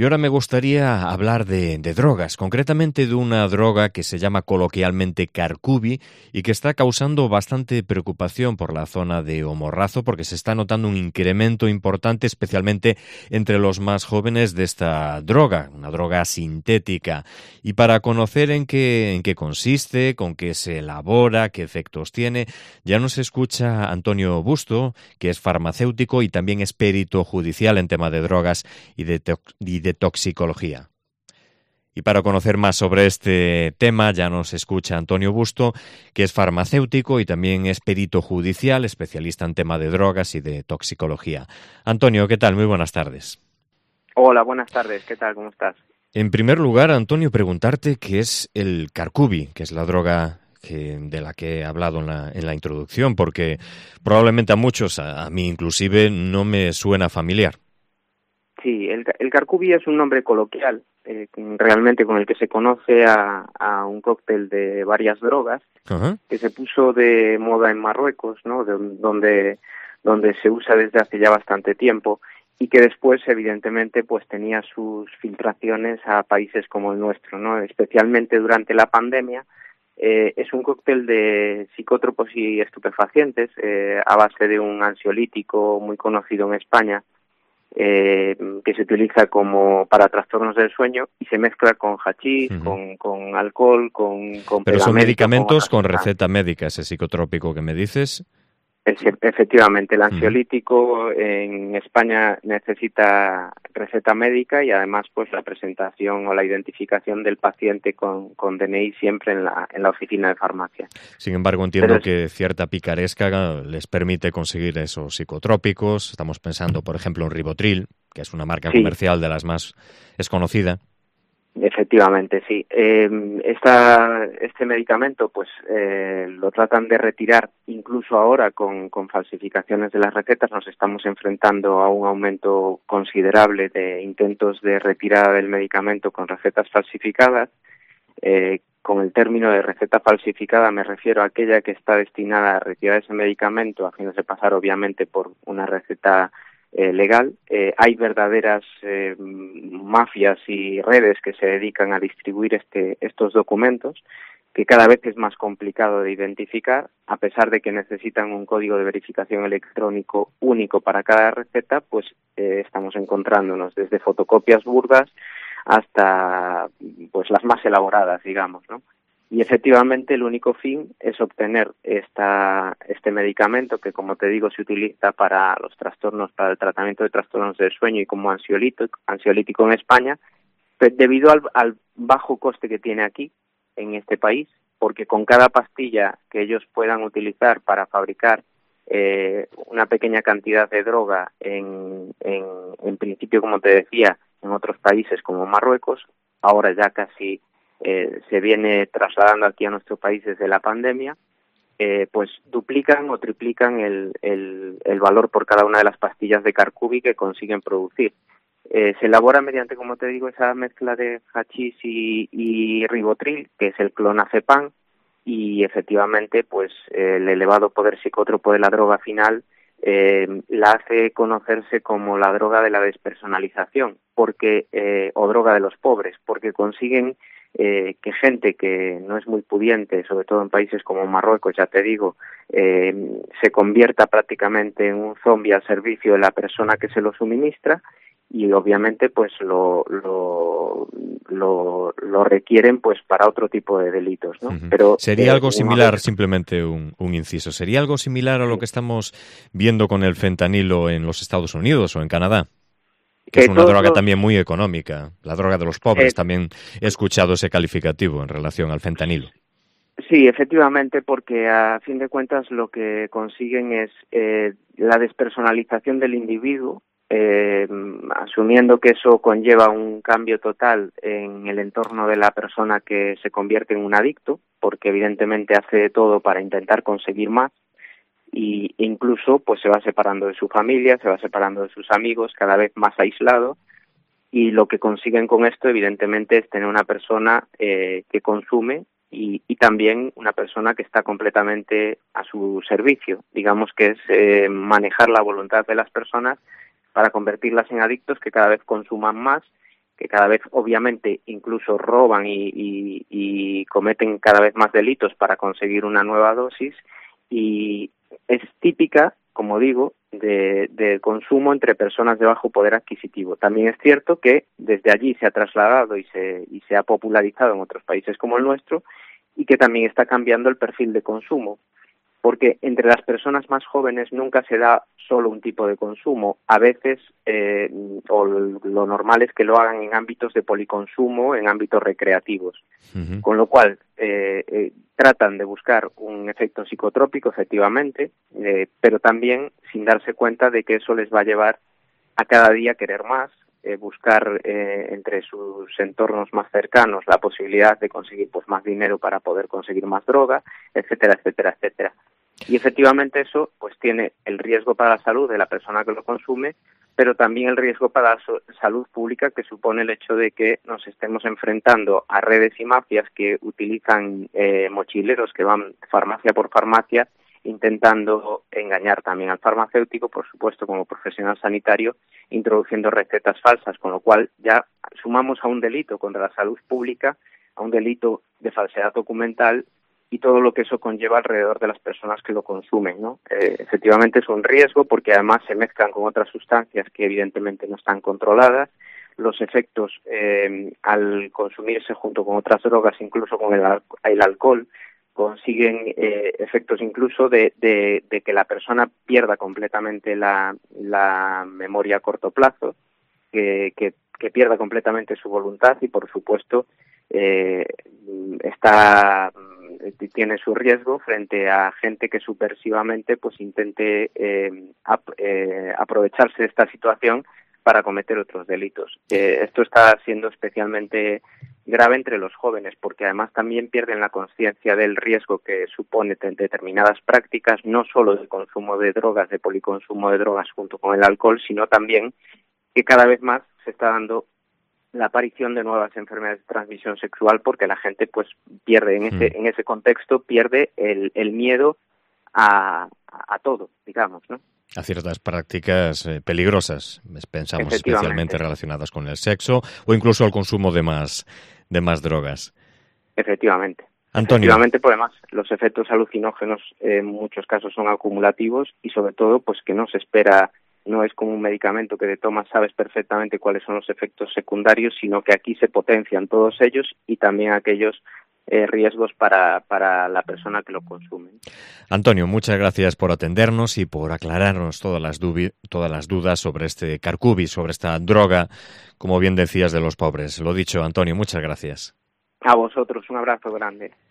Y ahora me gustaría hablar de drogas, concretamente de una droga que se llama coloquialmente Carcubi y que está causando bastante preocupación por la zona de O Morrazo porque se está notando un incremento importante, especialmente entre los más jóvenes, de esta droga, una droga sintética. Y para conocer en qué consiste, con qué se elabora, qué efectos tiene, ya nos escucha Antonio Busto, que es farmacéutico y también es perito judicial en tema de drogas y de toxicología. Y para conocer más sobre este tema ya nos escucha Antonio Busto, que es farmacéutico y también es perito judicial, especialista en tema de drogas y de toxicología. Antonio, ¿qué tal? Muy buenas tardes. Hola, buenas tardes. ¿Qué tal? ¿Cómo estás? En primer lugar, Antonio, preguntarte qué es el Carcubi, que es la droga de la que he hablado en la introducción, porque probablemente a muchos, a mí inclusive, no me suena familiar. Sí, el Carcubi es un nombre coloquial, realmente con el que se conoce a un cóctel de varias drogas Ajá. que se puso de moda en Marruecos, ¿no? Donde se usa desde hace ya bastante tiempo y que después, evidentemente, pues tenía sus filtraciones a países como el nuestro, ¿no? Especialmente durante la pandemia. Es un cóctel de psicótropos y estupefacientes a base de un ansiolítico muy conocido en España, que se utiliza como para trastornos del sueño y se mezcla con hachís, Uh-huh. con alcohol, con Pero son pegamento, con medicamentos otras con receta sustancias. médica, ese psicotrópico que me dices. Efectivamente, el Uh-huh. ansiolítico en España necesita receta médica y además pues la presentación o la identificación del paciente con DNI siempre en la oficina de farmacia. Sin embargo, Pero entiendo que cierta picaresca les permite conseguir esos psicotrópicos. Estamos pensando, por ejemplo, en Rivotril, que es una marca sí, comercial de las más es conocida. efectivamente, sí. Este medicamento, pues, lo tratan de retirar incluso ahora con falsificaciones de las recetas. Nos estamos enfrentando a un aumento considerable de intentos de retirada del medicamento con recetas falsificadas. Con el término de receta falsificada me refiero a aquella que está destinada a retirar ese medicamento a fin de pasar, obviamente, por una receta legal. Hay verdaderas mafias y redes que se dedican a distribuir estos documentos, que cada vez es más complicado de identificar, a pesar de que necesitan un código de verificación electrónico único para cada receta. Pues estamos encontrándonos desde fotocopias burdas hasta pues las más elaboradas, digamos, ¿no? Y efectivamente el único fin es obtener este medicamento que, como te digo, se utiliza para los trastornos, para el tratamiento de trastornos del sueño y como ansiolítico en España, pues debido al bajo coste que tiene aquí, en este país, porque con cada pastilla que ellos puedan utilizar para fabricar una pequeña cantidad de droga, en principio, como te decía, en otros países como Marruecos, ahora ya casi se viene trasladando aquí a nuestro país desde la pandemia, pues duplican o triplican el valor por cada una de las pastillas de Carcubi que consiguen producir. Se elabora mediante, como te digo, esa mezcla de hachís y ribotril, que es el clonazepam, y efectivamente pues el elevado poder psicótropo de la droga final la hace conocerse como la droga de la despersonalización, porque o droga de los pobres, porque consiguen que gente que no es muy pudiente, sobre todo en países como Marruecos, ya te digo, se convierta prácticamente en un zombie al servicio de la persona que se lo suministra, y obviamente pues lo requieren pues para otro tipo de delitos, ¿no? Uh-huh. Pero ¿Sería algo una vez similar, simplemente un inciso, sería algo similar a lo sí, que estamos viendo con el fentanilo en los Estados Unidos o en Canadá? Que es que una todos droga los también muy económica, la droga de los pobres, también he escuchado ese calificativo en relación al fentanilo. sí, efectivamente, porque a fin de cuentas lo que consiguen es la despersonalización del individuo, asumiendo que eso conlleva un cambio total en el entorno de la persona que se convierte en un adicto, porque evidentemente hace todo para intentar conseguir más, y incluso pues se va separando de su familia, se va separando de sus amigos, cada vez más aislado. Y lo que consiguen con esto, evidentemente, es tener una persona que consume y también una persona que está completamente a su servicio. Digamos que es manejar la voluntad de las personas para convertirlas en adictos que cada vez consuman más, que cada vez obviamente incluso roban y cometen cada vez más delitos para conseguir una nueva dosis, y es típica, como digo, de consumo entre personas de bajo poder adquisitivo. También es cierto que desde allí se ha trasladado y se ha popularizado en otros países como el nuestro, y que también está cambiando el perfil de consumo, porque entre las personas más jóvenes nunca se da solo un tipo de consumo. A veces o lo normal es que lo hagan en ámbitos de policonsumo, en ámbitos recreativos, con lo cual tratan de buscar un efecto psicotrópico, efectivamente, pero también sin darse cuenta de que eso les va a llevar a cada día querer más, buscar entre sus entornos más cercanos la posibilidad de conseguir pues más dinero para poder conseguir más droga, etcétera, etcétera, etcétera. Y efectivamente eso pues tiene el riesgo para la salud de la persona que lo consume, pero también el riesgo para la salud pública, que supone el hecho de que nos estemos enfrentando a redes y mafias que utilizan mochileros que van farmacia por farmacia intentando engañar también al farmacéutico, por supuesto, como profesional sanitario, introduciendo recetas falsas, con lo cual ya sumamos a un delito contra la salud pública, a un delito de falsedad documental y todo lo que eso conlleva alrededor de las personas que lo consumen, ¿no? Efectivamente es un riesgo porque además se mezclan con otras sustancias que evidentemente no están controladas. Los efectos al consumirse junto con otras drogas, incluso con el alcohol, consiguen efectos incluso de que la persona pierda completamente la memoria a corto plazo, que pierda completamente su voluntad y, por supuesto, tiene su riesgo frente a gente que subversivamente pues intente aprovecharse de esta situación para cometer otros delitos. Esto está siendo especialmente grave entre los jóvenes, porque además también pierden la conciencia del riesgo que supone determinadas prácticas, no solo del consumo de drogas, de policonsumo de drogas junto con el alcohol, sino también que cada vez más se está dando la aparición de nuevas enfermedades de transmisión sexual, porque la gente pues pierde en ese contexto, pierde el miedo a todo, digamos, ¿no? A ciertas prácticas peligrosas, pensamos especialmente relacionadas con el sexo o incluso al consumo de más drogas. Efectivamente. Antonio. Efectivamente, pues además los efectos alucinógenos en muchos casos son acumulativos y sobre todo pues que no se espera, no es como un medicamento que te tomas, sabes perfectamente cuáles son los efectos secundarios, sino que aquí se potencian todos ellos y también aquellos riesgos para la persona que lo consume. Antonio, muchas gracias por atendernos y por aclararnos todas las dudas sobre este Carcubi, sobre esta droga, como bien decías, de los pobres. Lo dicho, Antonio, muchas gracias. A vosotros, un abrazo grande.